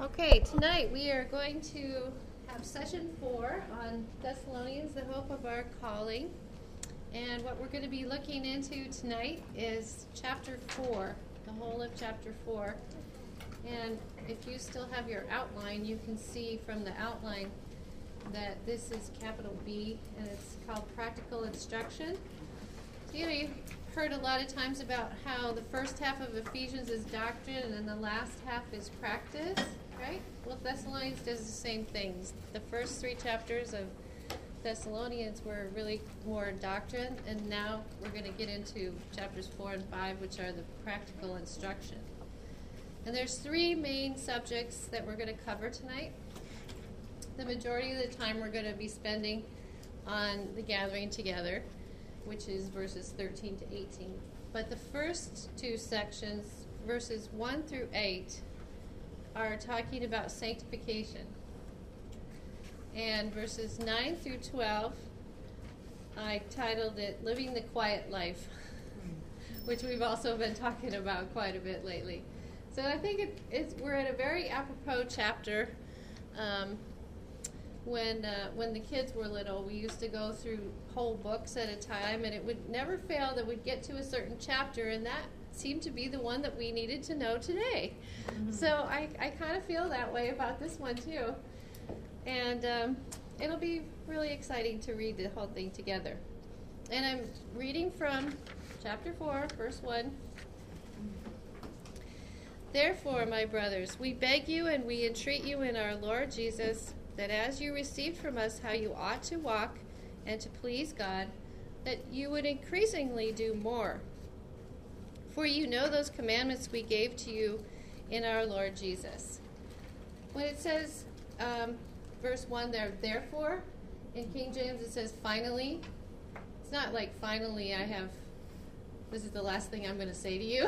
Okay, tonight we are going to have session 4 on Thessalonians, the hope of our calling. And what we're going to be looking into tonight is chapter 4, the whole of chapter 4. And if you still have your outline, you can see from the outline that this is capital B, and it's called Practical Instruction. So, you've heard a lot of times about how the first half of Ephesians is doctrine and then the last half is practice, right? Well, Thessalonians does the same things. The first 3 chapters of Thessalonians were really more doctrine, and now we're going to get into chapters 4 and 5, which are the practical instruction. And there's 3 main subjects that we're going to cover tonight. The majority of the time we're going to be spending on the gathering together, which is verses 13 to 18. But the first 2 sections, verses 1 through 8, are talking about sanctification. And verses 9 through 12, I titled it Living the Quiet Life, which we've also been talking about quite a bit lately. So I think we're in a very apropos chapter. When the kids were little, we used to go through whole books at a time, and it would never fail that we'd get to a certain chapter, and that seemed to be the one that we needed to know today. Mm-hmm. So I kind of feel that way about this one too. And it'll be really exciting to read the whole thing together. And I'm reading from chapter 4, verse 1. Therefore, my brothers, we beg you and we entreat you in our Lord Jesus, that as you received from us how you ought to walk and to please God, that you would increasingly do more. For you know those commandments we gave to you in our Lord Jesus. When it says, verse 1 there, therefore, in King James it says finally. It's not like finally this is the last thing I'm going to say to you.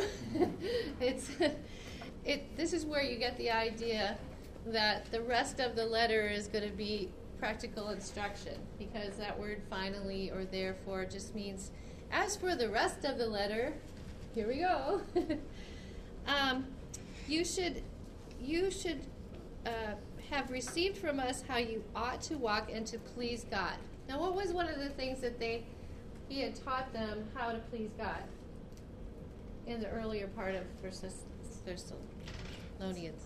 This is where you get the idea that the rest of the letter is going to be practical instruction, because that word finally or therefore just means, as for the rest of the letter, here we go. You should have received from us how you ought to walk and to please God. Now, what was one of the things that he had taught them how to please God in the earlier part of Thessalonians?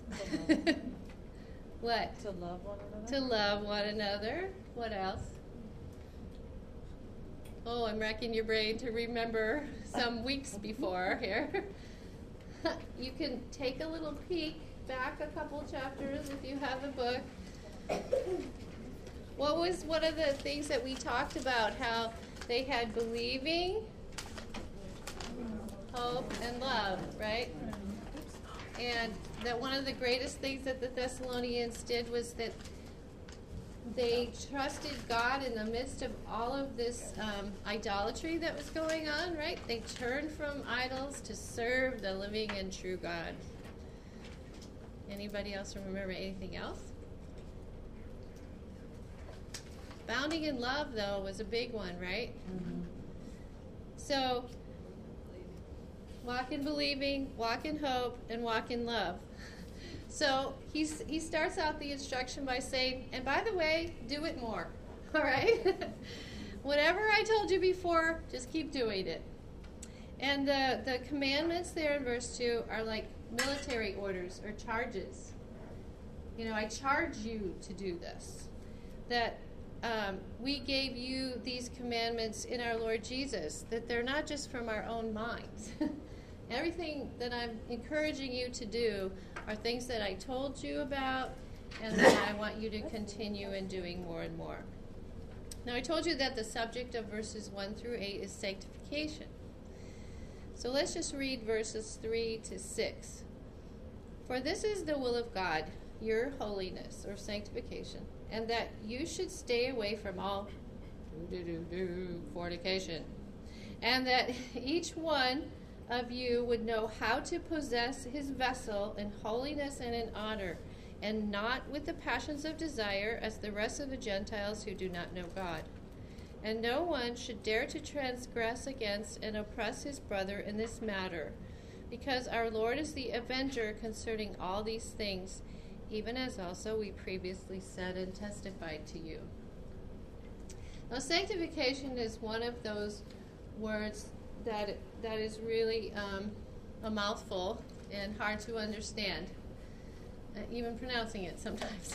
What? To love one another. To love one another. What else? Oh, I'm racking your brain to remember some weeks before here. You can take a little peek back a couple chapters if you have a book. What was one of the things that we talked about? How they had believing, hope, and love, right? And that one of the greatest things that the Thessalonians did was that they trusted God in the midst of all of this idolatry that was going on, right? They turned from idols to serve the living and true God. Anybody else remember anything else? Bounding in love, though, was a big one, right? Mm-hmm. So, walk in believing, walk in hope, and walk in love. So he starts out the instruction by saying, and by the way, do it more. All right? Whatever I told you before, just keep doing it. And the commandments there in verse 2 are like military orders or charges. I charge you to do this. That we gave you these commandments in our Lord Jesus, that they're not just from our own minds. Everything that I'm encouraging you to do are things that I told you about and that I want you to continue in doing more and more. Now, I told you that the subject of verses 1 through 8 is sanctification. So let's just read verses 3 to 6. For this is the will of God, your holiness or sanctification, and that you should stay away from all fornication, and that each one of you would know how to possess his vessel in holiness and in honor, and not with the passions of desire as the rest of the Gentiles who do not know God. And no one should dare to transgress against and oppress his brother in this matter, because our Lord is the avenger concerning all these things. even as also we previously said and testified to you. Now, sanctification is one of those words that is really a mouthful and hard to understand, even pronouncing it sometimes.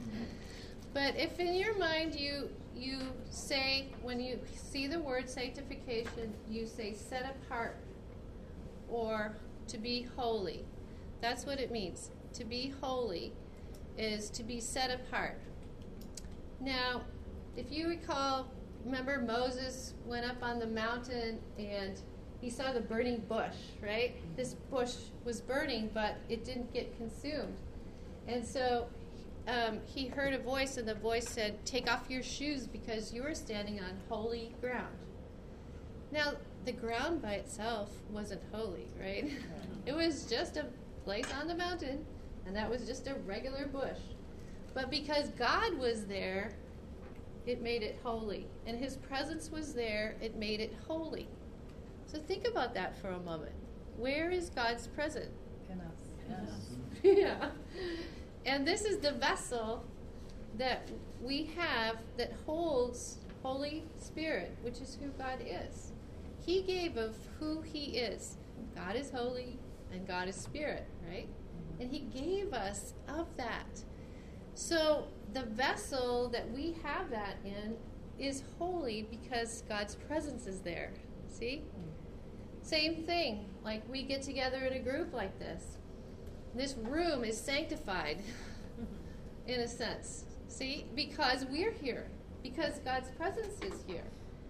But if in your mind you say, when you see the word sanctification, you say set apart or to be holy. That's what it means. To be holy is to be set apart. Now, if you recall, remember Moses went up on the mountain and he saw the burning bush, right? This bush was burning, but it didn't get consumed. And so he heard a voice, and the voice said, "Take off your shoes because you are standing on holy ground." Now, the ground by itself wasn't holy, right? It was just a place on the mountain, and that was just a regular bush. But because God was there, it made it holy. And his presence was there, it made it holy. So think about that for a moment. Where is God's presence? In us. Yeah. And this is the vessel that we have that holds Holy Spirit, which is who God is. He gave of who he is. God is holy and God is spirit, right? And he gave us of that. So the vessel that we have that in is holy because God's presence is there. See? Same thing, like we get together in a group like this. This room is sanctified, in a sense. See? Because we're here. Because God's presence is here.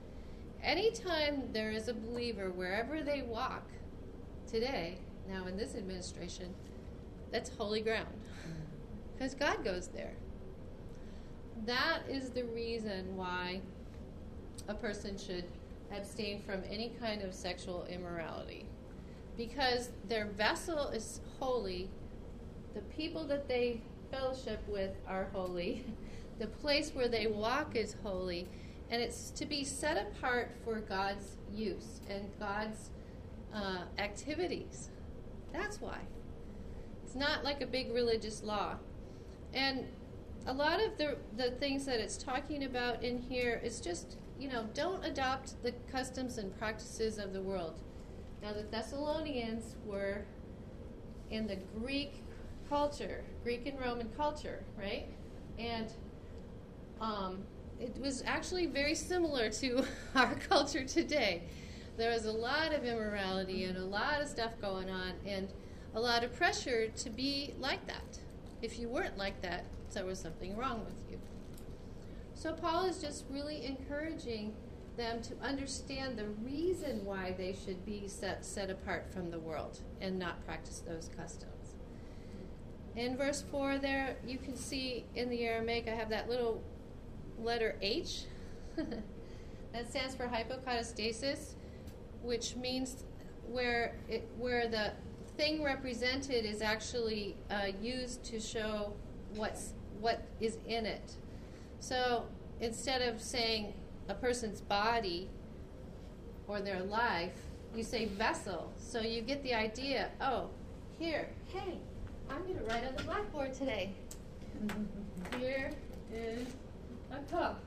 Anytime there is a believer, wherever they walk today, now in this administration, that's holy ground. Because God goes there. That is the reason why a person should abstain from any kind of sexual immorality. Because their vessel is holy, the people that they fellowship with are holy, the place where they walk is holy, and it's to be set apart for God's use and God's activities. That's why. It's not like a big religious law. And a lot of the things that it's talking about in here is just, don't adopt the customs and practices of the world. Now, the Thessalonians were in the Greek culture, Greek and Roman culture, right? And it was actually very similar to our culture today. There was a lot of immorality and a lot of stuff going on and a lot of pressure to be like that. If you weren't like that, there was something wrong with you. So Paul is just really encouraging them to understand the reason why they should be set apart from the world and not practice those customs. In verse 4 there, you can see in the Aramaic, I have that little letter H. That stands for hypokatastasis, which means where the thing represented is actually used to show what is in it. So instead of saying a person's body or their life, you say vessel. So you get the idea, hey, I'm going to write on the blackboard today. Here is a cup.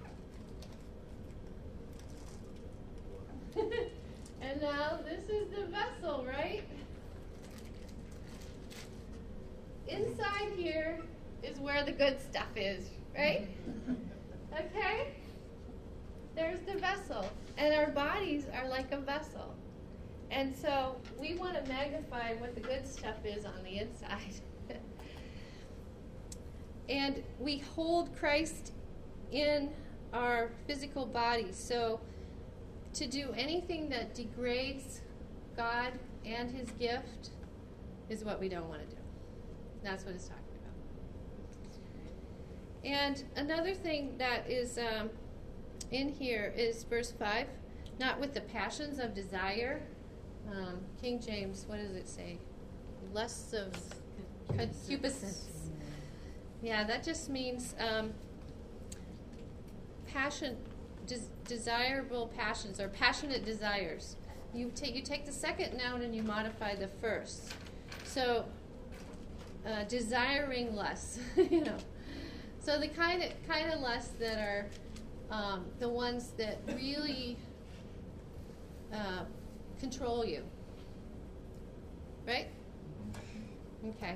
And now this is the vessel, right? Inside here is where the good stuff is, right? Okay? There's the vessel. And our bodies are like a vessel. And so we want to magnify what the good stuff is on the inside. And we hold Christ in our physical bodies. So to do anything that degrades God and his gift is what we don't want to do. That's what it's talking about. And another thing that is in here is verse 5, not with the passions of desire. King James, what does it say? Lusts of concupiscence. Yeah, that just means desirable passions or passionate desires. You take the second noun and you modify the first. So desiring lusts, So the kind of lusts that are the ones that really control you, right? Okay.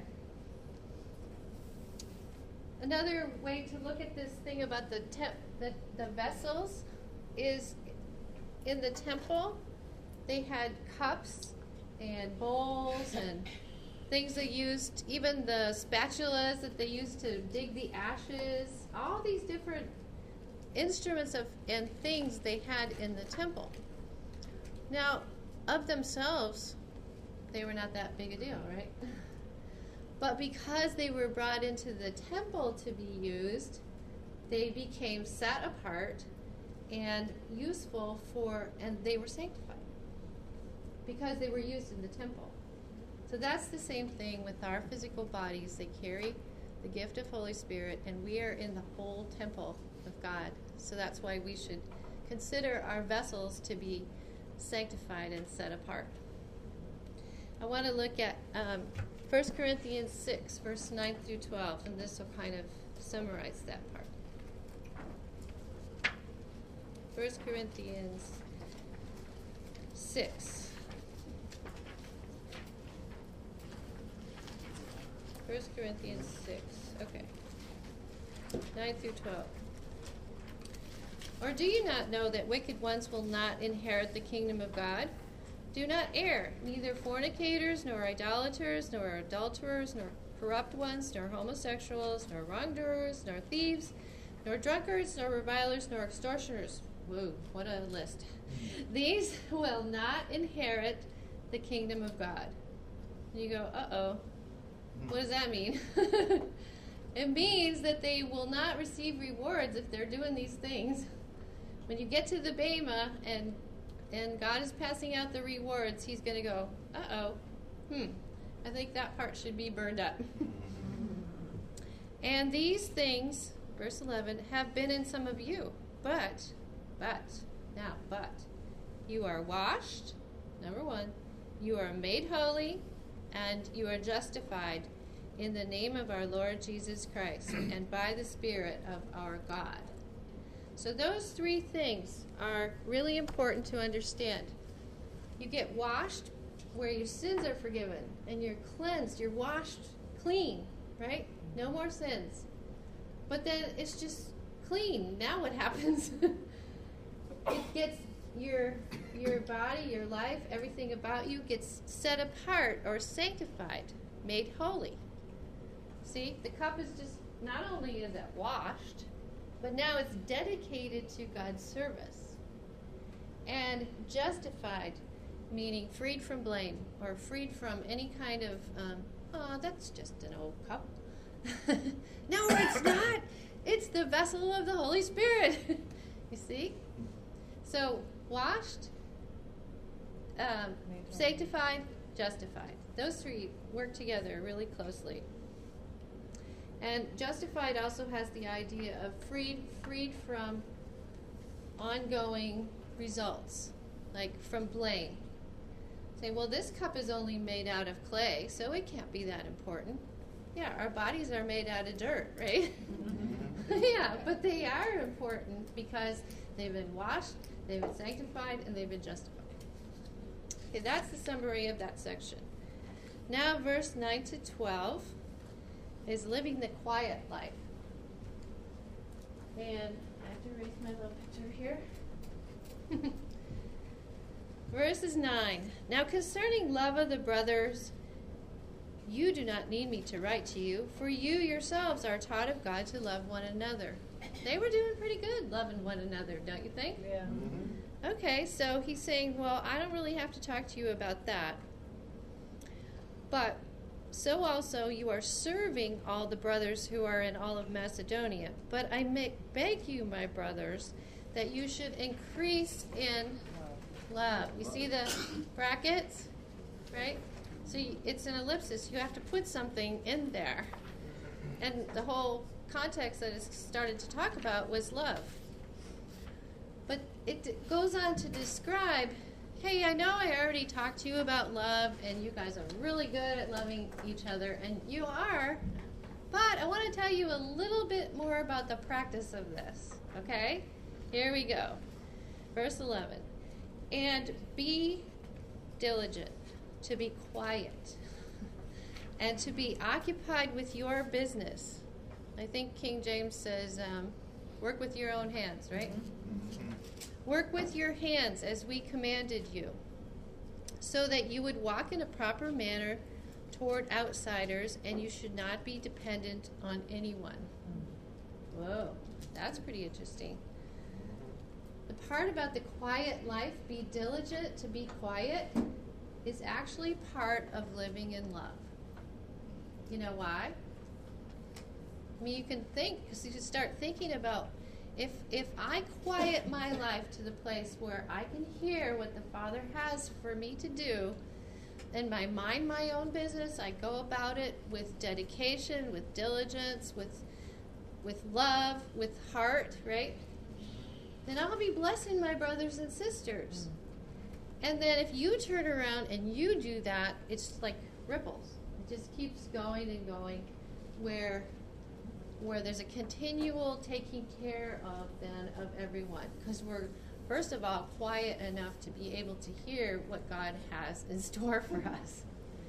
Another way to look at this thing about the vessels is in the temple. They had cups and bowls and things they used, even the spatulas that they used to dig the ashes, all these different instruments and things they had in the temple. Now, of themselves, they were not that big a deal, right? But because they were brought into the temple to be used, they became set apart and useful and they were sanctified because they were used in the temple. So that's the same thing with our physical bodies. They carry the gift of Holy Spirit, and we are in the whole temple of God. So that's why we should consider our vessels to be sanctified and set apart. I want to look at 1 Corinthians 6, verse 9 through 12, and this will kind of summarize that part. 1 Corinthians 6. 1 Corinthians 6, okay, 9 through 12. Or do you not know that wicked ones will not inherit the kingdom of God? Do not err, neither fornicators, nor idolaters, nor adulterers, nor corrupt ones, nor homosexuals, nor wrongdoers, nor thieves, nor drunkards, nor revilers, nor extortioners. Whoa, what a list. These will not inherit the kingdom of God. And you go, uh-oh. What does that mean? It means that they will not receive rewards if they're doing these things. When you get to the Bema and God is passing out the rewards, he's going to go, uh-oh, I think that part should be burned up. And these things, verse 11, have been in some of you, but, you are washed, number one, you are made holy, and you are justified in the name of our Lord Jesus Christ and by the Spirit of our God. So those three things are really important to understand. You get washed where your sins are forgiven and you're cleansed, you're washed clean, right? No more sins. But then it's just clean. Now what happens? It gets your body, your life, everything about you gets set apart or sanctified, made holy. See, the cup is just, not only is it washed, but now it's dedicated to God's service. And justified, meaning freed from blame or freed from any kind of, that's just an old cup. No, it's not. It's the vessel of the Holy Spirit. You see? So, washed, sanctified, justified. Those three work together really closely. And justified also has the idea of freed from ongoing results, like from blame. Say, well, this cup is only made out of clay, so it can't be that important. Yeah, our bodies are made out of dirt, right? Yeah, but they are important because they've been washed, they've been sanctified, and they've been justified. Okay, that's the summary of that section. Now, verse 9 to 12 is living the quiet life. And I have to erase my little picture here. Verses 9. Now concerning love of the brothers, you do not need me to write to you, for you yourselves are taught of God to love one another. They were doing pretty good loving one another, don't you think? Yeah. Mm-hmm. Okay, so he's saying, well, I don't really have to talk to you about that. But so also you are serving all the brothers who are in all of Macedonia. But I beg you, my brothers, that you should increase in love. You see the brackets, right? So it's an ellipsis. You have to put something in there. And the whole context that it started to talk about was love. But it goes on to describe hey, I know I already talked to you about love, and you guys are really good at loving each other, and you are, but I want to tell you a little bit more about the practice of this, okay? Here we go. Verse 11. And be diligent to be quiet and to be occupied with your business. I think King James says, work with your own hands, right? Mm-hmm. Work with your hands as we commanded you, so that you would walk in a proper manner toward outsiders, and you should not be dependent on anyone. Whoa, that's pretty interesting. The part about the quiet life, be diligent to be quiet, is actually part of living in love. You know why? I mean, you can think, because you can start thinking about, if I quiet my life to the place where I can hear what the Father has for me to do, and I mind my own business, I go about it with dedication, with diligence, with love, with heart, right? Then I'll be blessing my brothers and sisters. And then if you turn around and you do that, it's like ripples. It just keeps going and going, where there's a continual taking care of then of everyone, because we're first of all quiet enough to be able to hear what God has in store for us.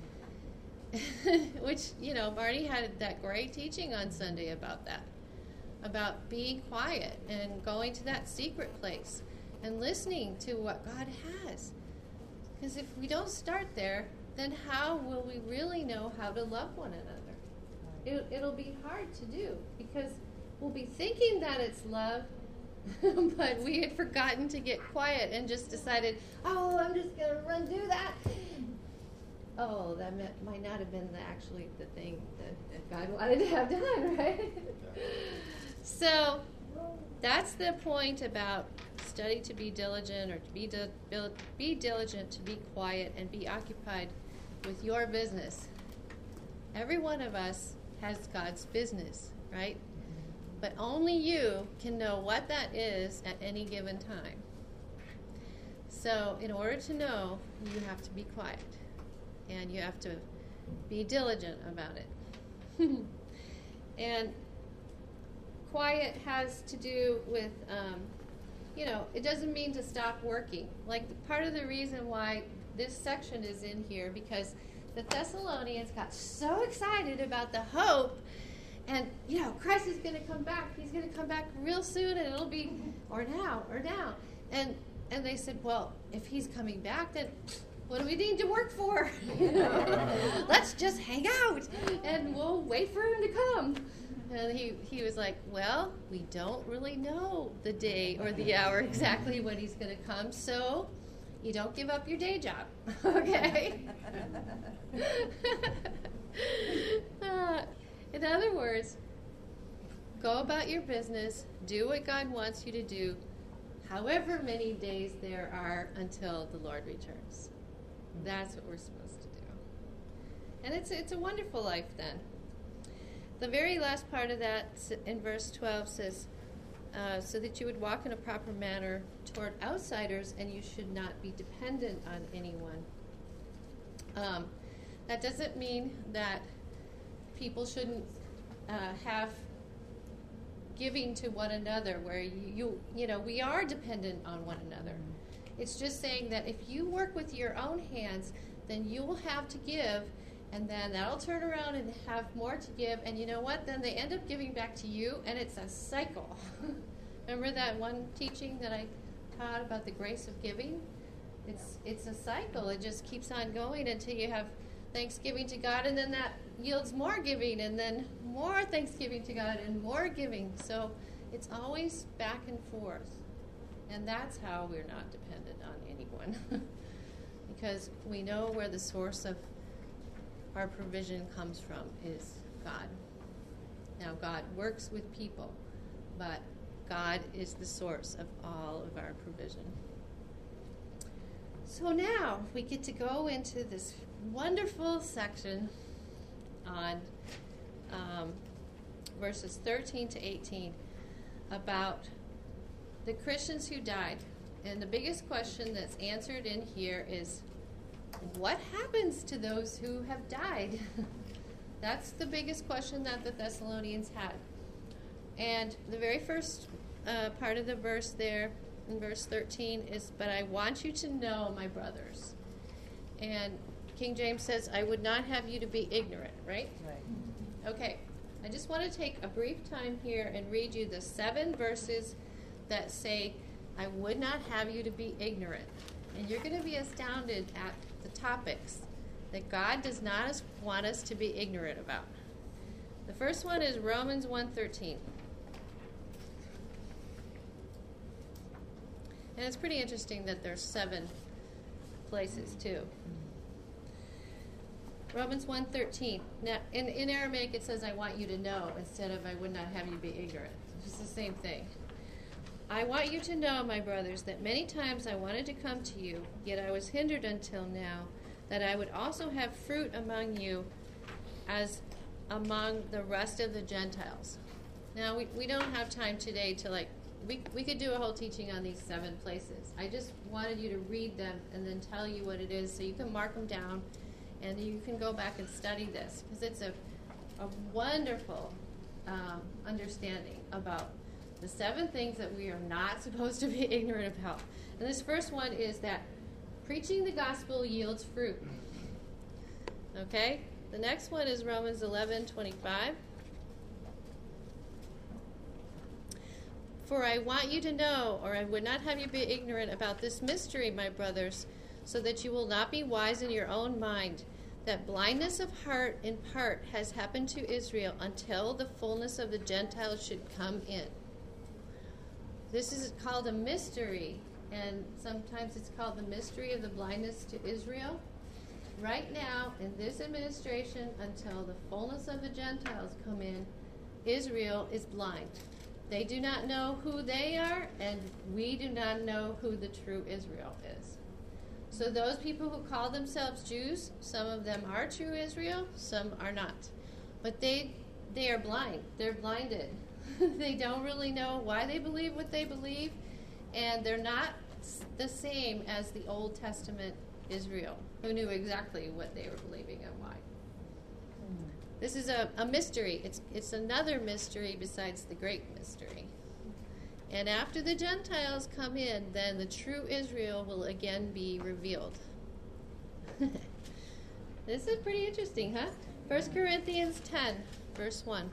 Which, Marty had that great teaching on Sunday about that, about being quiet and going to that secret place and listening to what God has. Because if we don't start there, then how will we really know how to love one another? It'll be hard to do, because we'll be thinking that it's love, but we had forgotten to get quiet and just decided, oh, I'm just going to run do that. Oh, that might not have been actually the thing that God wanted to have done, right? So that's the point about study to be diligent, or to be diligent to be quiet and be occupied with your business. Every one of us has God's business, right? But only you can know what that is at any given time. So in order to know, you have to be quiet, and you have to be diligent about it. And quiet has to do with, it doesn't mean to stop working. Like, part of the reason why this section is in here, because the Thessalonians got so excited about the hope, and, Christ is going to come back. He's going to come back real soon, and it'll be, or now. And they said, well, if he's coming back, then what do we need to work for? Let's just hang out, and we'll wait for him to come. And he was like, well, we don't really know the day or the hour exactly when he's going to come, so you don't give up your day job, okay? In other words, go about your business, do what God wants you to do, however many days there are until the Lord returns. That's what we're supposed to do. And it's a wonderful life then. The very last part of that in verse 12 says, so that you would walk in a proper manner toward outsiders, and you should not be dependent on anyone. That doesn't mean that people shouldn't have giving to one another, where we are dependent on one another. It's just saying that if you work with your own hands, then you will have to give, and then that'll turn around and have more to give, and you know what? Then they end up giving back to you, and it's a cycle. Remember that one teaching that I taught about the grace of giving? It's a cycle. It just keeps on going until you have thanksgiving to God, and then that yields more giving, and then more thanksgiving to God, and more giving. So it's always back and forth. And that's how we're not dependent on anyone. Because we know where the source of our provision comes from is God. Now, God works with people, but God is the source of all of our provision. So now we get to go into this wonderful section on verses 13 to 18 about the Christians who died And the biggest question that's answered in here is, what happens to those who have died? That's the biggest question that the Thessalonians had. And the very first part of the verse there, in verse 13, is, "But I want you to know, my brothers." And King James says, "I would not have you to be ignorant," right? Right. Okay. I just want to take a brief time here and read you the 7 verses that say, "I would not have you to be ignorant." And you're going to be astounded at the topics that God does not want us to be ignorant about. The first one is Romans 1:13. And it's pretty interesting that there's 7 places too. Romans 1:13. Now, in Aramaic it says, "I want you to know," instead of "I would not have you be ignorant." It's the same thing. "I want you to know, my brothers, that many times I wanted to come to you, yet I was hindered until now, that I would also have fruit among you as among the rest of the Gentiles." Now, we don't have time today to we could do a whole teaching on these 7 places. I just wanted you to read them and then tell you what it is so you can mark them down and you can go back and study this, because it's a wonderful understanding about the 7 things that we are not supposed to be ignorant about. And this first one is that preaching the gospel yields fruit. Okay? The next one is Romans 11:25. "For I want you to know, or I would not have you be ignorant about this mystery, my brothers, so that you will not be wise in your own mind, that blindness of heart in part has happened to Israel until the fullness of the Gentiles should come in." This is called a mystery, and sometimes it's called the mystery of the blindness to Israel. Right now, in this administration, until the fullness of the Gentiles come in, Israel is blind. They do not know who they are, and we do not know who the true Israel is. So those people who call themselves Jews, some of them are true Israel, some are not. But they are blind. They're blinded. They don't really know why they believe what they believe, and they're not the same as the Old Testament Israel, who knew exactly what they were believing and why. This is a mystery. It's another mystery besides the great mystery. And after the Gentiles come in, then the true Israel will again be revealed. This is pretty interesting, huh? 1 Corinthians 10, verse 1.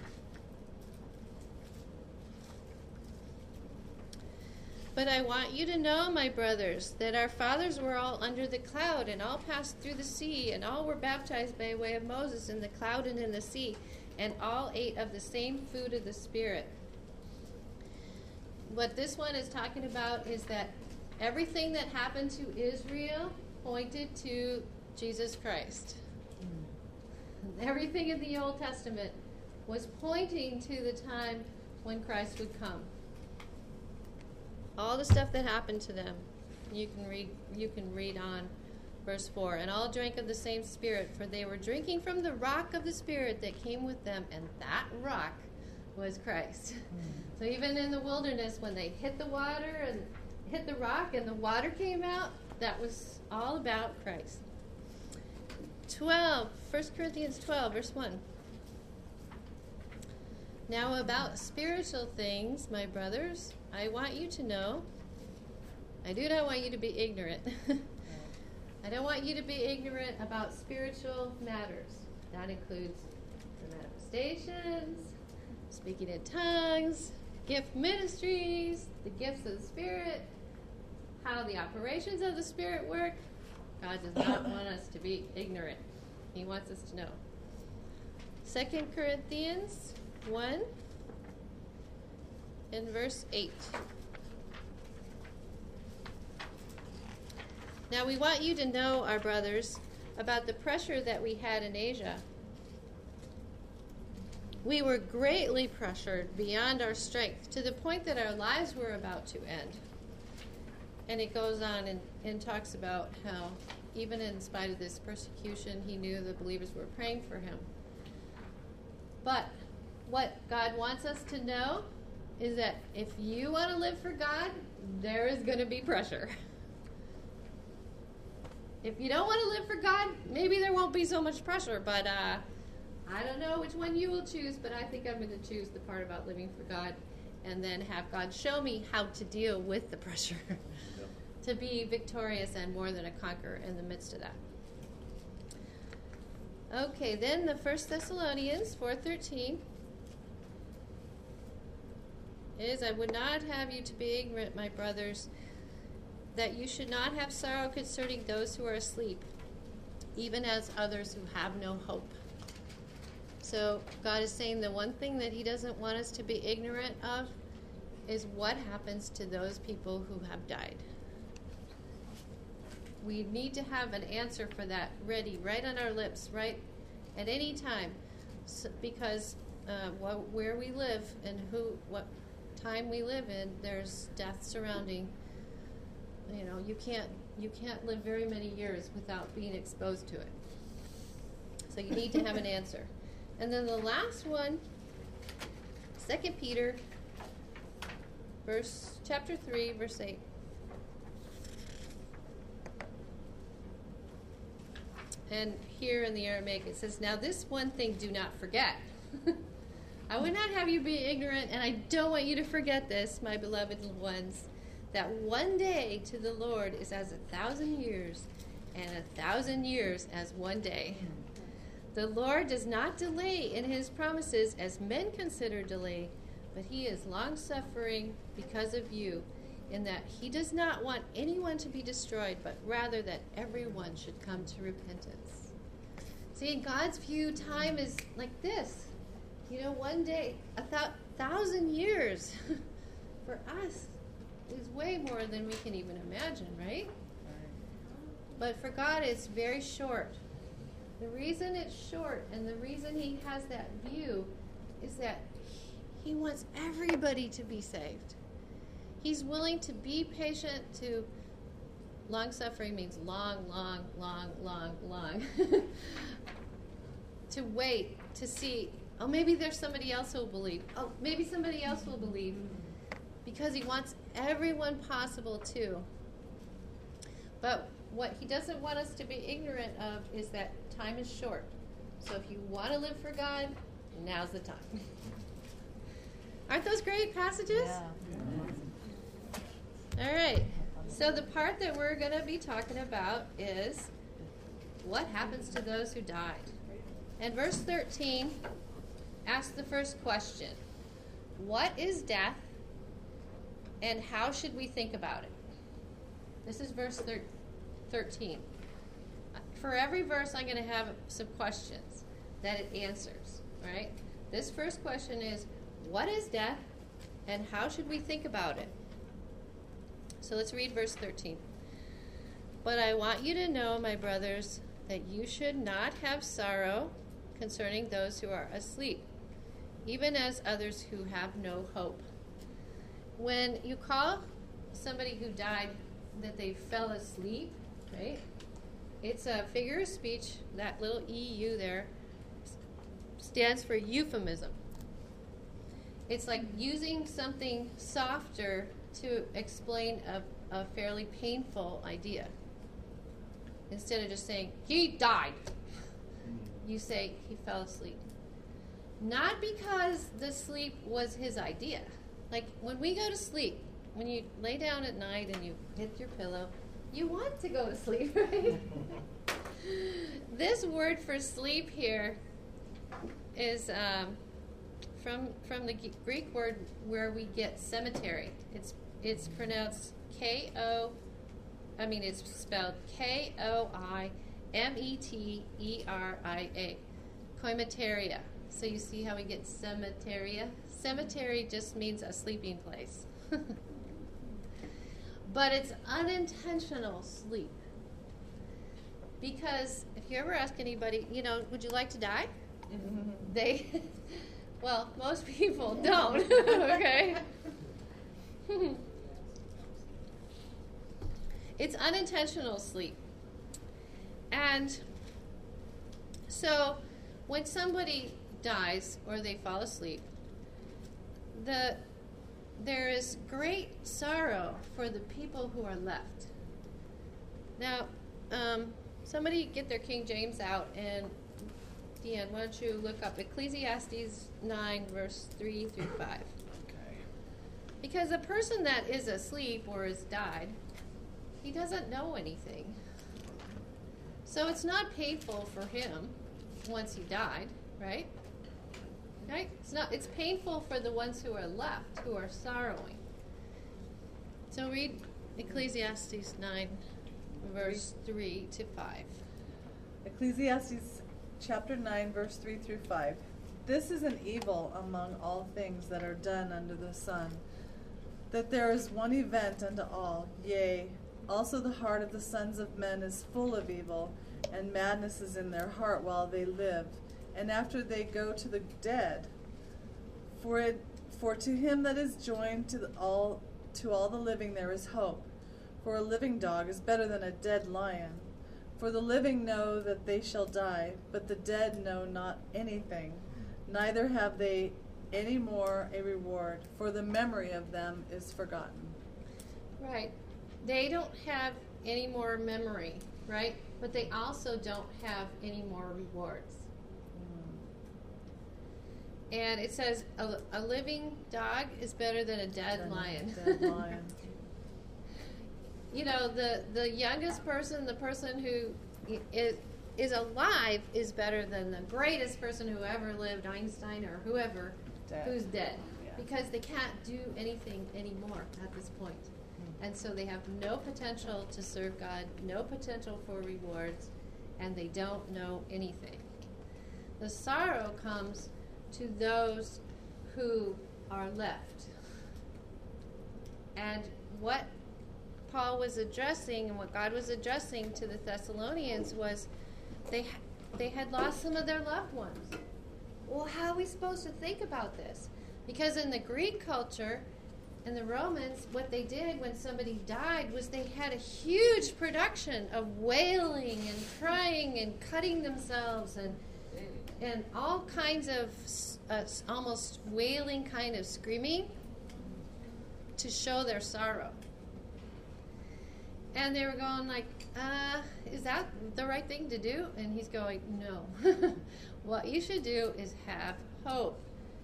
"But I want you to know, my brothers, that our fathers were all under the cloud, and all passed through the sea, and all were baptized by way of Moses in the cloud and in the sea, and all ate of the same food of the Spirit." What this one is talking about is that everything that happened to Israel pointed to Jesus Christ. Everything in the Old Testament was pointing to the time when Christ would come. All the stuff that happened to them, you can read on verse 4. "And all drank of the same Spirit, for they were drinking from the rock of the Spirit that came with them, and that rock was Christ." So even in the wilderness, when they hit the water and hit the rock and the water came out, that was all about Christ. 1 Corinthians 12, verse 1. "Now about spiritual things, my brothers, I want you to know, I do not want you to be ignorant." I don't want you to be ignorant about spiritual matters. That includes the manifestations, speaking in tongues, gift ministries, the gifts of the Spirit, how the operations of the Spirit work. God does not want us to be ignorant. He wants us to know. 2 Corinthians 1 in verse 8. "Now we want you to know, our brothers, about the pressure that we had in Asia. We were greatly pressured beyond our strength, to the point that our lives were about to end." And it goes on and talks about how even in spite of this persecution, he knew the believers were praying for him. But what God wants us to know is that if you want to live for God, there is going to be pressure. If you don't want to live for God, maybe there won't be so much pressure, but I don't know which one you will choose, but I think I'm going to choose the part about living for God and then have God show me how to deal with the pressure to be victorious and more than a conqueror in the midst of that. Okay, then the 1 Thessalonians 4:13 is, I would not have you to be ignorant, my brothers, that you should not have sorrow concerning those who are asleep, even as others who have no hope. So God is saying the one thing that he doesn't want us to be ignorant of is what happens to those people who have died. We need to have an answer for that ready, right on our lips, right at any time, because where we live and what time we live in, there's death surrounding. You know, you can't live very many years without being exposed to it. So you need to have an answer. And then the last one, 2 Peter, chapter 3, verse 8. And here in the Aramaic it says, now this one thing do not forget. I would not have you be ignorant, and I don't want you to forget this, my beloved ones, that one day to the Lord is as 1,000 years, and 1,000 years as one day. The Lord does not delay in his promises as men consider delay, but he is long-suffering because of you, in that he does not want anyone to be destroyed, but rather that everyone should come to repentance. See, in God's view, time is like this. You know, one day, 1,000 years for us is way more than we can even imagine, right? But for God, it's very short. The reason it's short and the reason he has that view is that he wants everybody to be saved. He's willing to be patient, to long-suffering means long, to wait, to see, oh, maybe there's somebody else who will believe. Oh, maybe somebody else will believe. Because he wants everyone possible to. But what he doesn't want us to be ignorant of is that time is short. So if you want to live for God, now's the time. Aren't those great passages? Yeah. All right. So the part that we're going to be talking about is what happens to those who died. And verse 13 asks the first question. What is death, and how should we think about it? This is verse 13. For every verse, I'm going to have some questions that it answers. All right? This first question is, what is death, and how should we think about it? So let's read verse 13. But I want you to know, my brothers, that you should not have sorrow concerning those who are asleep, even as others who have no hope. When you call somebody who died that they fell asleep, right? It's a figure of speech. That little EU there stands for euphemism. It's like using something softer to explain a fairly painful idea. Instead of just saying, he died, you say, he fell asleep. Not because the sleep was his idea. Like, when we go to sleep, when you lay down at night and you hit your pillow, you want to go to sleep, right? This word for sleep here is from the Greek word where we get cemetery. It's pronounced it's spelled Koimeteria. Koimeteria. So you see how we get cemeteria? Cemetery just means a sleeping place. But it's unintentional sleep. Because if you ever ask anybody, would you like to die? Well, most people don't, okay? It's unintentional sleep. And so when somebody dies or they fall asleep, the there is great sorrow for the people who are left. Now, somebody get their King James out, and Deanne, why don't you look up Ecclesiastes 9, verse 3 through 5. Okay. Because a person that is asleep or has died, he doesn't know anything. So it's not painful for him once he died, right? Right? It's painful for the ones who are left, who are sorrowing. So read Ecclesiastes 9, verse 3 to 5. Ecclesiastes chapter 9, verse 3 through 5. This is an evil among all things that are done under the sun, that there is one event unto all, yea, also the heart of the sons of men is full of evil, and madness is in their heart while they live, and after they go to the dead. For to him that is joined to all the living there is hope. For a living dog is better than a dead lion. For the living know that they shall die, but the dead know not anything, neither have they any more a reward, for the memory of them is forgotten. Right. They don't have any more memory, right? But they also don't have any more rewards. And it says a living dog is better than a dead lion. Dead lion. You know, the youngest person, the person who is alive, is better than the greatest person who ever lived, Einstein or whoever, who's dead. Yeah. Because they can't do anything anymore at this point. And so they have no potential to serve God, no potential for rewards, and they don't know anything. The sorrow comes to those who are left. And what Paul was addressing and what God was addressing to the Thessalonians was they had lost some of their loved ones. Well, how are we supposed to think about this? Because in the Greek culture and the Romans, what they did when somebody died was they had a huge production of wailing and crying and cutting themselves and all kinds of almost wailing kind of screaming to show their sorrow. And they were going like, is that the right thing to do? And he's going, no. What you should do is have hope.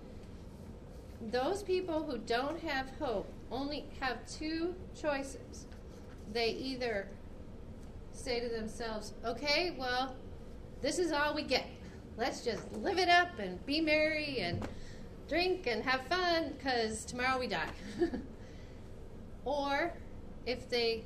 Those people who don't have hope only have two choices. They either say to themselves, okay, well, this is all we get. Let's just live it up and be merry and drink and have fun because tomorrow we die. Or if they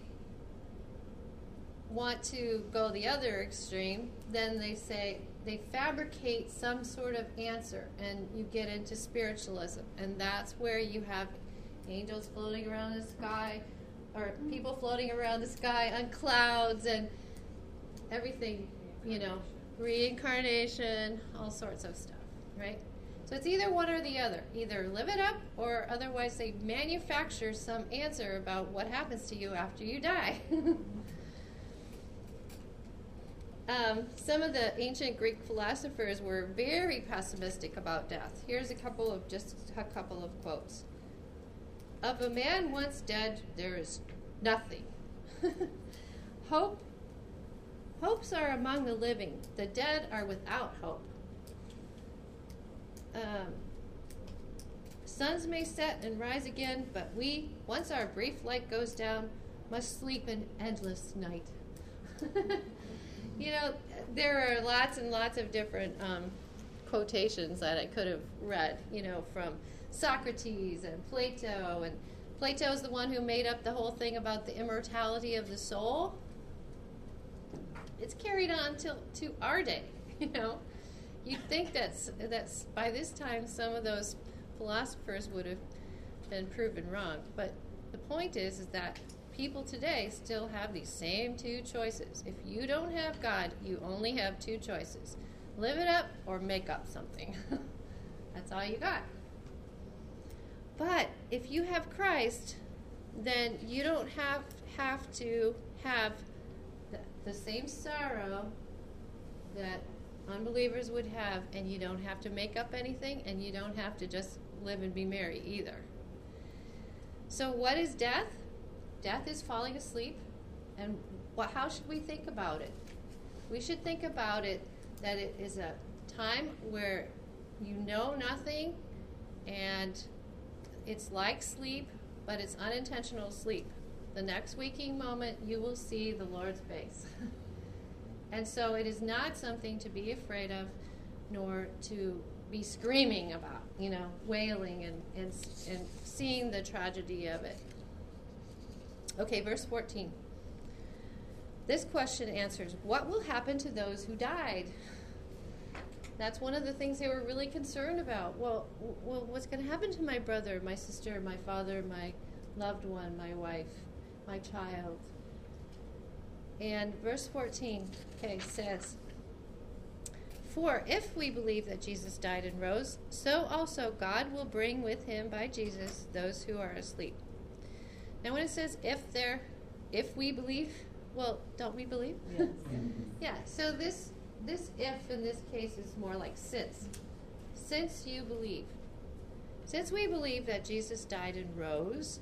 want to go the other extreme, then they fabricate some sort of answer, and you get into spiritualism, and that's where you have angels floating around the sky, or people floating around the sky on clouds, and everything, reincarnation, all sorts of stuff, right? So it's either one or the other. Either live it up, or otherwise they manufacture some answer about what happens to you after you die. Some of the ancient Greek philosophers were very pessimistic about death. Here's a couple of quotes. Of a man once dead, there is nothing. Hopes are among the living. The dead are without hope. Suns may set and rise again, but we, once our brief light goes down, must sleep an endless night. There are lots and lots of different quotations that I could have read, from Socrates and Plato. And Plato's the one who made up the whole thing about the immortality of the soul. It's carried on to our day, You'd think that's by this time some of those philosophers would have been proven wrong. But the point is that people today still have these same two choices. If you don't have God, you only have two choices. Live it up or make up something. That's all you got. But if you have Christ, then you don't have to have the same sorrow that unbelievers would have, and you don't have to make up anything, and you don't have to just live and be merry either. So what is death? Death is falling asleep. And how should we think about it? We should think about it that it is a time where you know nothing, and it's like sleep, but it's unintentional sleep. The next waking moment, you will see the Lord's face. And so it is not something to be afraid of, nor to be screaming about, wailing and seeing the tragedy of it. Okay, verse 14. This question answers, what will happen to those who died? That's one of the things they were really concerned about. Well, what's going to happen to my brother, my sister, my father, my loved one, my wife, my child? And verse 14, says, for if we believe that Jesus died and rose, so also God will bring with him by Jesus those who are asleep. Now when it says if we believe, well, don't we believe? Yes. Yeah, so this if in this case is more like since. Since you believe. Since we believe that Jesus died and rose.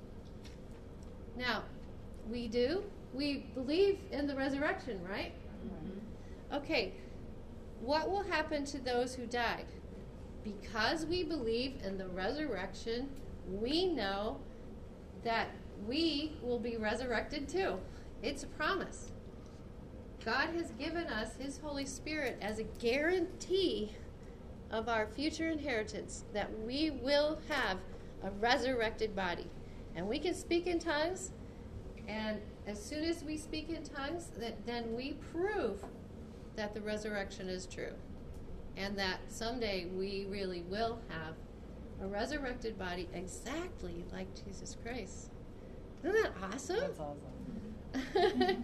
Now, we believe in the resurrection, right? Mm-hmm. Okay, what will happen to those who died? Because we believe in the resurrection, we know that we will be resurrected too. It's a promise. God has given us his Holy Spirit as a guarantee of our future inheritance, that we will have a resurrected body. And we can speak in tongues, and as soon as we speak in tongues, then we prove that the resurrection is true, and that someday we really will have a resurrected body exactly like Jesus Christ. Isn't that awesome? That's awesome.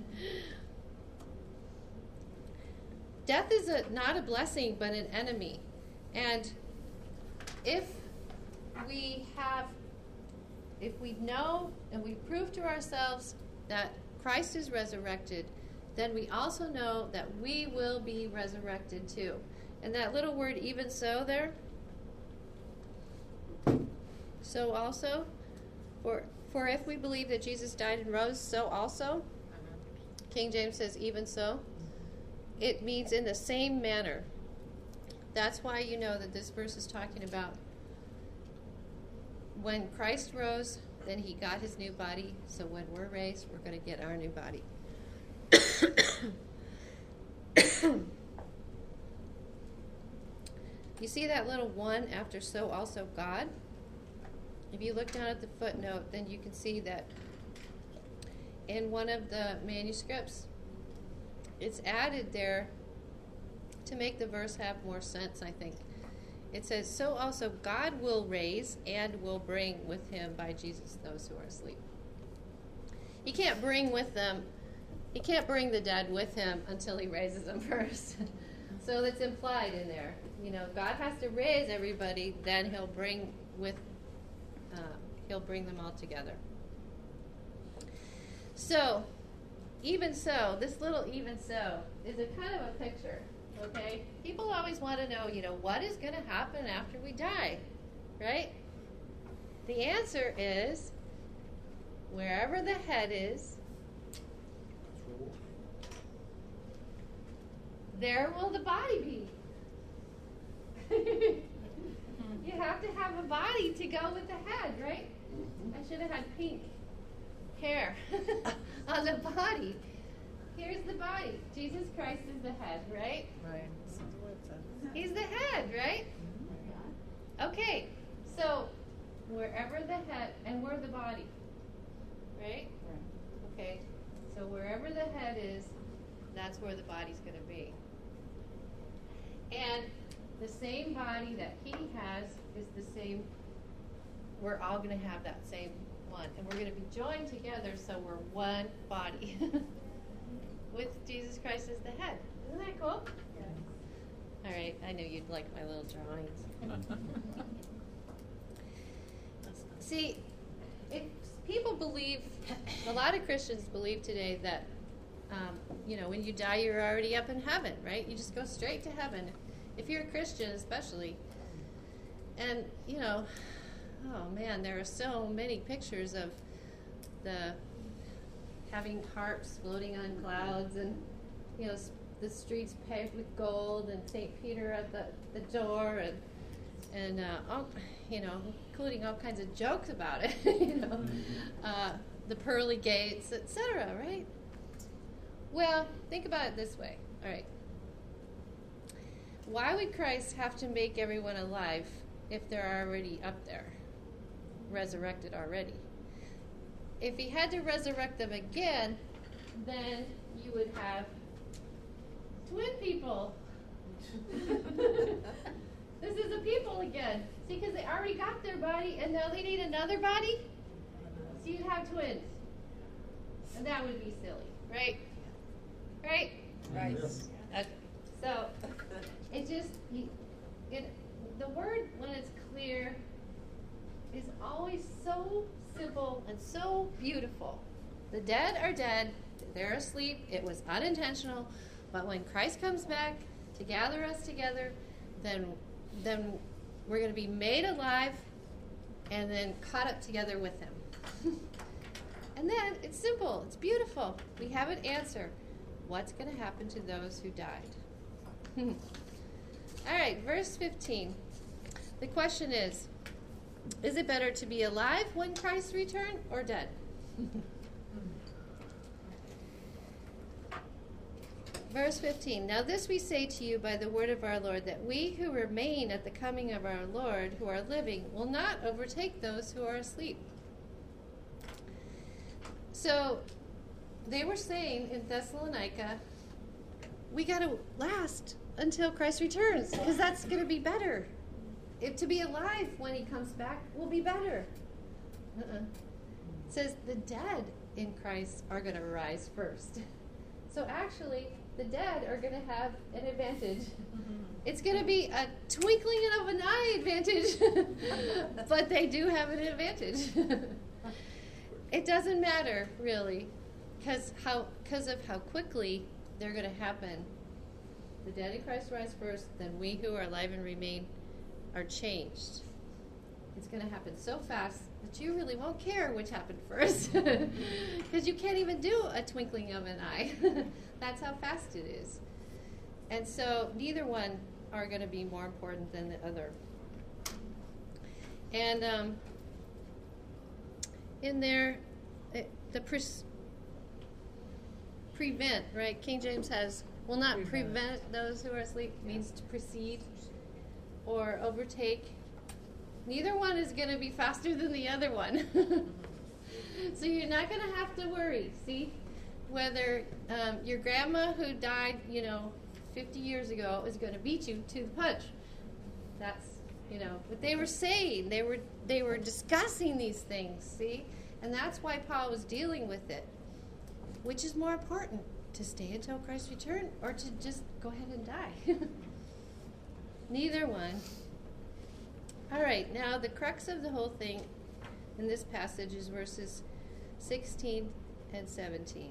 Death is not a blessing, but an enemy. And if we know and we prove to ourselves that Christ is resurrected, then we also know that we will be resurrected too. And that little word even so there, so also, for if we believe that Jesus died and rose, so also, King James says even so, it means in the same manner. That's why you know that this verse is talking about when Christ rose, then he got his new body. So when we're raised, we're going to get our new body. You see that little one after so also God? If you look down at the footnote, then you can see that in one of the manuscripts, it's added there to make the verse have more sense, I think. It says, so also God will raise and will bring with him by Jesus those who are asleep. He can't bring the dead with him until he raises them first. So that's implied in there. God has to raise everybody, then he'll bring them all together. So, even so, this little even so is a kind of a picture, okay? People always want to know, what is going to happen after we die, right? The answer is, wherever the head is, there will the body be. You have to have a body to go with the head, right? I should have had pink hair on the body. Here's the body. Jesus Christ is the head, right? Right. This is what it says. He's the head, right? Okay, so wherever the head, and we're the body, right? Okay, so wherever the head is, that's where the body's going to be. And the same body that he has is the same, we're all going to have that same one. And we're going to be joined together so we're one body with Jesus Christ as the head. Isn't that cool? Yes. All right, I know you'd like my little drawings. See, if people believe, a lot of Christians believe today that, when you die, you're already up in heaven, right? You just go straight to heaven. If you're a Christian, especially. And, oh man, there are so many pictures of the having harps floating on clouds, and the streets paved with gold, and St. Peter at the door, and all, including all kinds of jokes about it, the pearly gates, etc. Right? Well, think about it this way. All right. Why would Christ have to make everyone alive if they're already up there, resurrected already? If he had to resurrect them again, then you would have twin people. This is a people again. See, because they already got their body, and now they need another body. So you'd have twins. And that would be silly, right? Right? Right. Okay. So, it just, the word, when it's clear, is always so simple and so beautiful. The dead are dead. They're asleep. It was unintentional. But when Christ comes back to gather us together, then we're going to be made alive and then caught up together with him. And then it's simple. It's beautiful. We have an answer. What's going to happen to those who died? All right, verse 15. The question is it better to be alive when Christ returns or dead? Verse 15. Now this we say to you by the word of our Lord, that we who remain at the coming of our Lord, who are living, will not overtake those who are asleep. So they were saying in Thessalonica, we got to last until Christ returns, because that's going to be better. If to be alive when he comes back will be better. It says the dead in Christ are going to rise first. So actually, the dead are going to have an advantage. It's going to be a twinkling of an eye advantage, but they do have an advantage. It doesn't matter, really, because of how quickly they're going to happen. The dead in Christ rise first, then we who are alive and remain are changed. It's going to happen so fast that you really won't care which happened first, because you can't even do a twinkling of an eye. That's how fast it is. And so neither one are going to be more important than the other. And in there, the prevent, right? King James has, will not prevent those who are asleep, means to precede or overtake. Neither one is going to be faster than the other one. So you're not going to have to worry, see, whether your grandma who died, 50 years ago is going to beat you to the punch. That's, what they were saying. They were discussing these things, see? And that's why Paul was dealing with it. Which is more important, to stay until Christ's return or to just go ahead and die? Neither one. All right, now the crux of the whole thing in this passage is verses 16 and 17.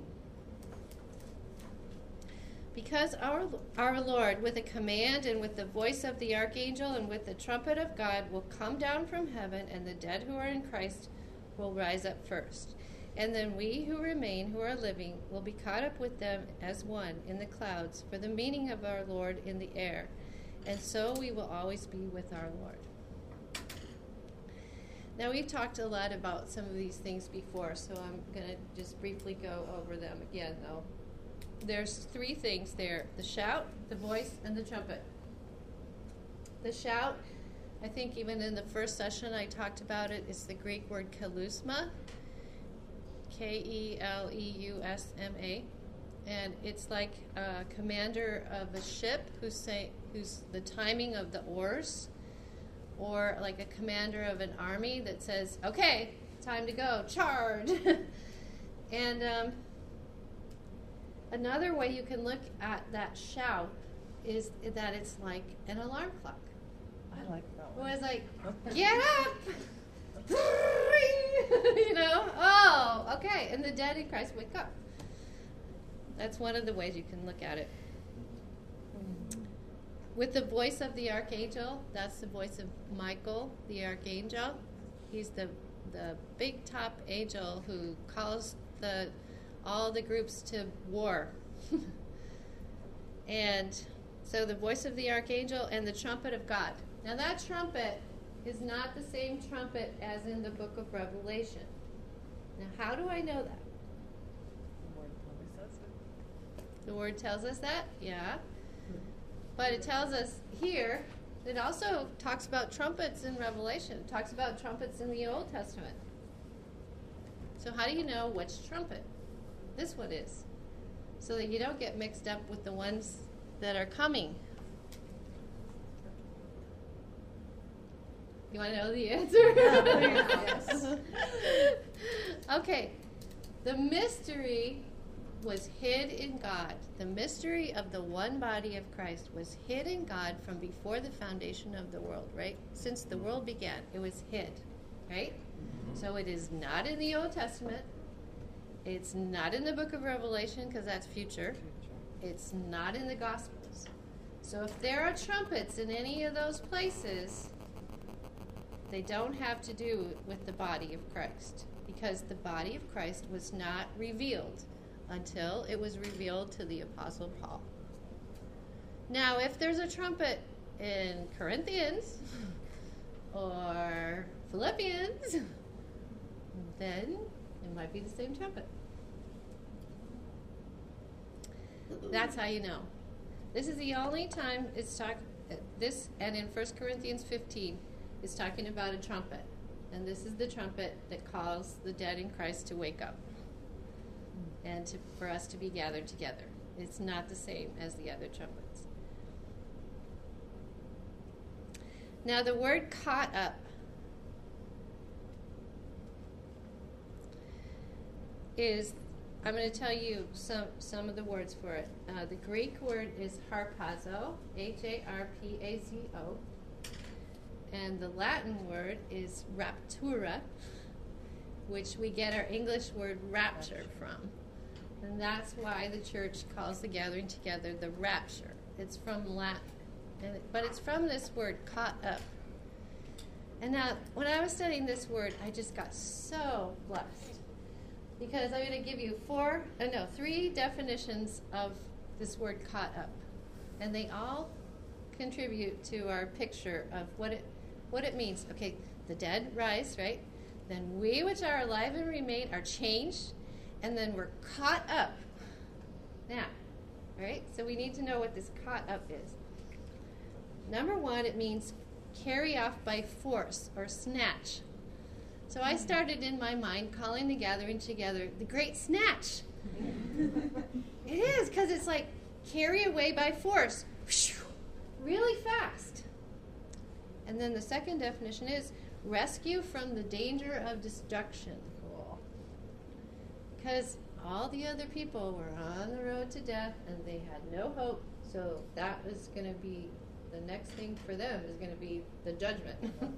Because our Lord, with a command and with the voice of the archangel and with the trumpet of God, will come down from heaven, and the dead who are in Christ will rise up first. And then we who remain, who are living, will be caught up with them as one in the clouds for the meeting of our Lord in the air. And so we will always be with our Lord. Now, we've talked a lot about some of these things before, so I'm going to just briefly go over them again, though. There's three things there: the shout, the voice, and the trumpet. The shout, I think even in the first session I talked about it, is the Greek word kelusma, K-E-L-E-U-S-M-A, and it's like a commander of a ship who's the timing of the oars, or like a commander of an army that says, okay, time to go, charge. And another way you can look at that shout is that it's like an alarm clock. I like that one. It was like, get up! Oh, okay. And the dead in Christ wake up. That's one of the ways you can look at it. With the voice of the archangel, that's the voice of Michael, the archangel. He's the big top angel who calls all the groups to war. And so the voice of the archangel and the trumpet of God. Now that trumpet is not the same trumpet as in the book of Revelation. Now how do I know that? The word tells us that, yeah. But it tells us here, it also talks about trumpets in Revelation. It talks about trumpets in the Old Testament. So how do you know which trumpet this one is? So that you don't get mixed up with the ones that are coming. You want to know the answer? Yes. Okay. The mystery was hid in God. The mystery of the one body of Christ was hid in God from before the foundation of the world, right? Since the world began, it was hid, right? So it is not in the Old Testament. It's not in the book of Revelation because that's future. It's not in the Gospels. So if there are trumpets in any of those places, they don't have to do with the body of Christ, because the body of Christ was not revealed until it was revealed to the Apostle Paul. Now, if there's a trumpet in Corinthians or Philippians, then it might be the same trumpet. That's how you know. This is the only time it's this, and in 1 Corinthians 15, it's talking about a trumpet. And this is the trumpet that calls the dead in Christ to wake up and for us to be gathered together. It's not the same as the other trumpets. Now the word caught up is, I'm going to tell you some of the words for it. The Greek word is harpazo, Harpazo, and the Latin word is raptura, which we get our English word rapture from. And that's why the church calls the gathering together the rapture. It's from Latin, but it's from this word caught up. And now, when I was studying this word, I just got so blessed, because I'm going to give you three definitions of this word caught up. And they all contribute to our picture of what it means. Okay, the dead rise, right? Then we which are alive and remain are changed, and then we're caught up. Now, right? So we need to know what this caught up is. Number one, it means carry off by force or snatch. So I started in my mind calling the gathering together the Great Snatch. It is, because it's like carry away by force, really fast. And then the second definition is rescue from the danger of destruction. Cool. Because all the other people were on the road to death and they had no hope, so that was going to be the next thing for them, is going to be the judgment.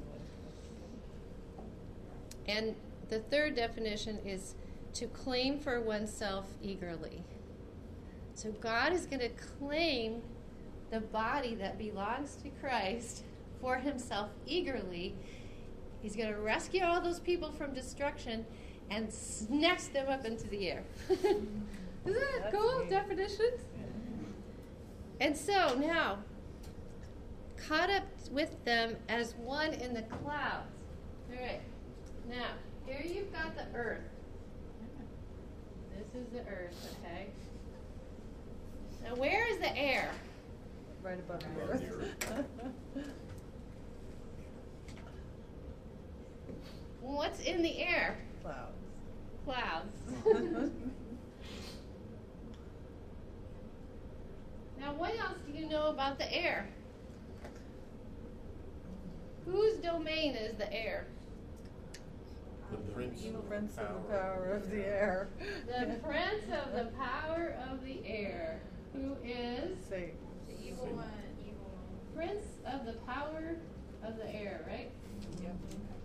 And the third definition is to claim for oneself eagerly. So God is going to claim the body that belongs to Christ for himself eagerly. He's going to rescue all those people from destruction and snatch them up into the air. Isn't that cool? Neat. Definitions? And so now, caught up with them as one in the clouds. All right. Now, here you've got the earth. This is the earth, okay? Now, where is the air? Right above the earth. What's in the air? Clouds. Now, what else do you know about the air? Whose domain is the air? The prince of the power of the air. The prince of the power of the air. Who is? Satan. The evil one. Prince of the power of the air, right? Yep.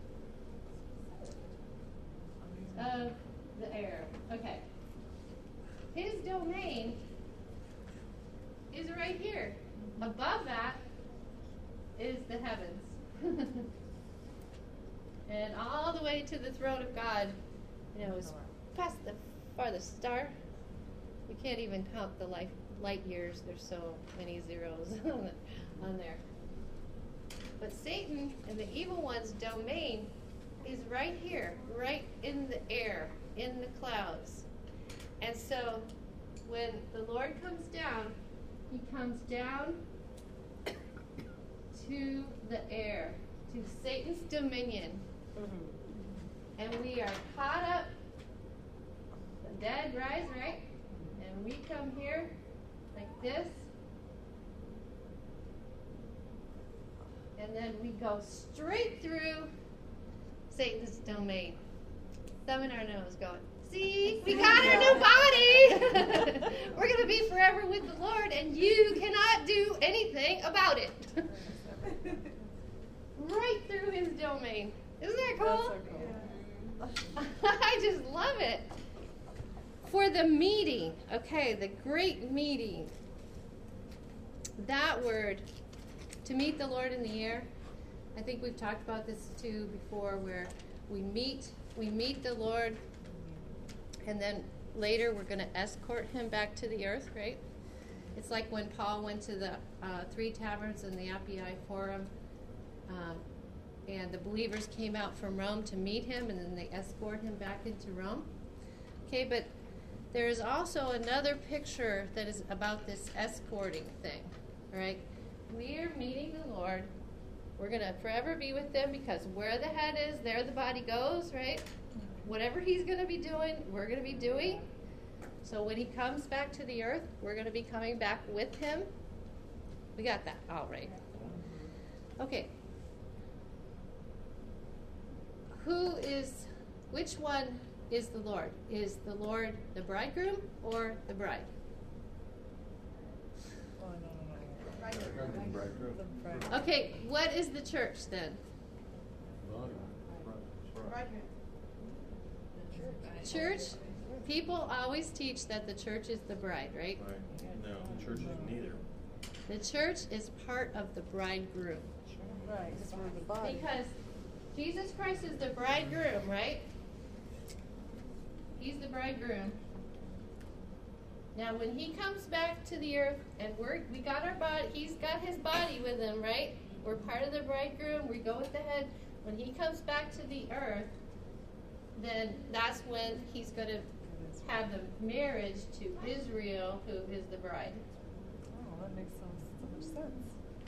Of the air. Okay. His domain is right here. Above that is the heavens. and all the way to the throne of God. And it was past the farthest star. You can't even count the light years. There's so many zeros on there. But Satan and the evil one's domain is right here, right in the air, in the clouds. And so when the Lord comes down, he comes down to the air, to Satan's dominion. And we are caught up. The dead rise, right? And we come here like this. And then we go straight through Satan's domain. Thumb in our nose going, see, we got our new body. We're going to be forever with the Lord, and you cannot do anything about it. Right through his domain. Isn't that cool? That's so cool. I just love it. For the meeting, okay, the great meeting. That word, to meet the Lord in the air, I think we've talked about this too before, where we meet the Lord, and then later we're going to escort him back to the earth, right? It's like when Paul went to the 3 taverns in the Appii Forum, and the believers came out from Rome to meet him, and then they escort him back into Rome. Okay, but there is also another picture that is about this escorting thing, right? We are meeting the Lord. We're going to forever be with them, because where the head is, there the body goes, right? Whatever he's going to be doing, we're going to be doing. So when he comes back to the earth, we're going to be coming back with him. We got that all right. Okay. Which one is the Lord? Is the Lord the bridegroom or the bride? Oh, no. Okay, what is the church then? Church? People always teach that the church is the bride, right? No, the church is neither. The church is part of the bridegroom. Right, because we're the body. Because Jesus Christ is the bridegroom, right? He's the bridegroom. Now, when he comes back to the earth, and we got our body, he's got his body with him, right? We're part of the bridegroom. We go with the head. When he comes back to the earth, then that's when he's going to have the marriage to Israel, who is the bride. Oh, that makes so much sense.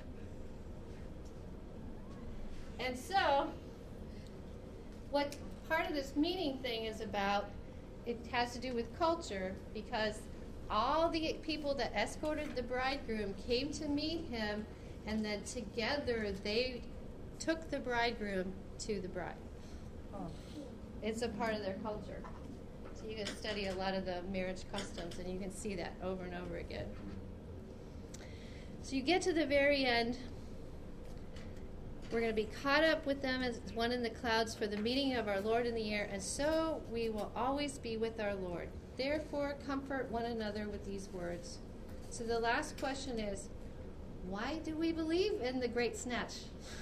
And so, what part of this meeting thing is about, it has to do with culture, because all the people that escorted the bridegroom came to meet him, and then together they took the bridegroom to the bride. Oh. It's a part of their culture. So you can study a lot of the marriage customs, and you can see that over and over again. So you get to the very end. We're going to be caught up with them as one in the clouds for the meeting of our Lord in the air, and so we will always be with our Lord. Therefore, comfort one another with these words. So the last question is, why do we believe in the great snatch?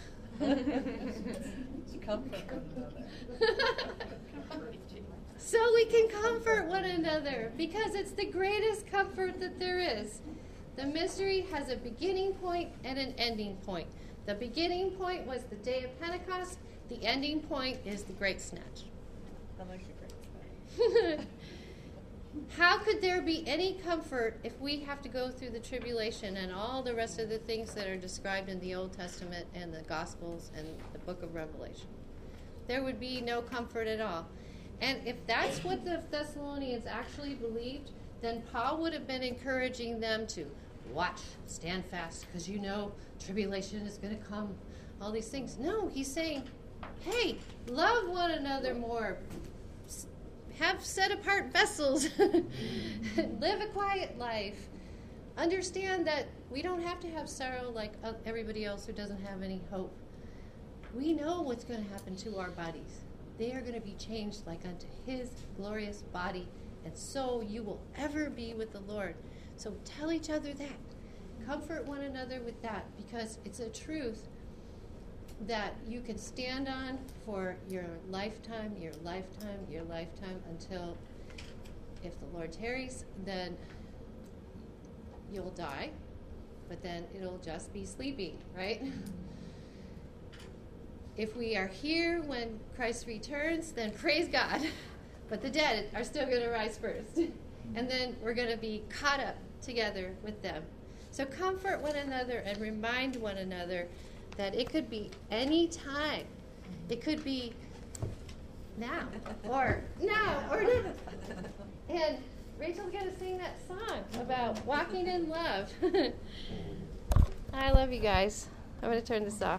Comfort one another. So we can comfort one another, because it's the greatest comfort that there is. The mystery has a beginning point and an ending point. The beginning point was the day of Pentecost. The ending point is the great snatch. I like the great snatch. How could there be any comfort if we have to go through the tribulation and all the rest of the things that are described in the Old Testament and the Gospels and the book of Revelation? There would be no comfort at all. And if that's what the Thessalonians actually believed, then Paul would have been encouraging them to watch, stand fast, because you know tribulation is going to come, all these things. No, he's saying, hey, love one another more. Have set-apart vessels. Live a quiet life. Understand that we don't have to have sorrow like everybody else who doesn't have any hope. We know what's going to happen to our bodies. They are going to be changed like unto his glorious body, and so you will ever be with the Lord. So tell each other that. Comfort one another with that, because it's a truth that you can stand on for your lifetime, your lifetime, your lifetime, until, if the Lord tarries, then you'll die, but then it'll just be sleeping, right? If we are here when Christ returns, then praise God. But the dead are still going to rise first. And then we're going to be caught up together with them. So comfort one another and remind one another that it could be any time. It could be now or now or never. And Rachel's going to sing that song about walking in love. I love you guys. I'm going to turn this off.